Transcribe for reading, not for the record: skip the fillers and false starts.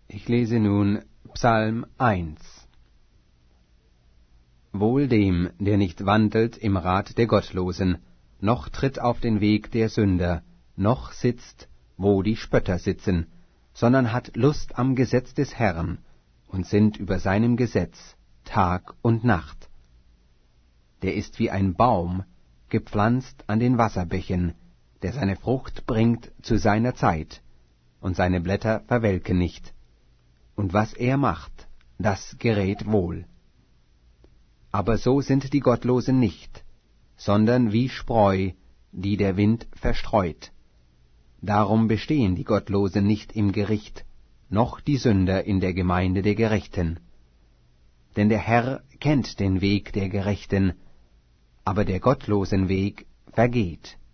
Ich lese nun Psalm 1. Wohl dem, der nicht wandelt im Rat der Gottlosen, noch tritt auf den Weg der Sünder, noch sitzt, wo die Spötter sitzen, sondern hat Lust am Gesetz des Herrn und sinnt über seinem Gesetz Tag und Nacht. Der ist wie ein Baum, gepflanzt an den Wasserbächen, der seine Frucht bringt zu seiner Zeit, und seine Blätter verwelken nicht. Und was er macht, das gerät wohl. Aber so sind die Gottlosen nicht, sondern wie Spreu, die der Wind verstreut. Darum bestehen die Gottlosen nicht im Gericht, noch die Sünder in der Gemeinde der Gerechten. Denn der Herr kennt den Weg der Gerechten, aber der Gottlosen Weg vergeht.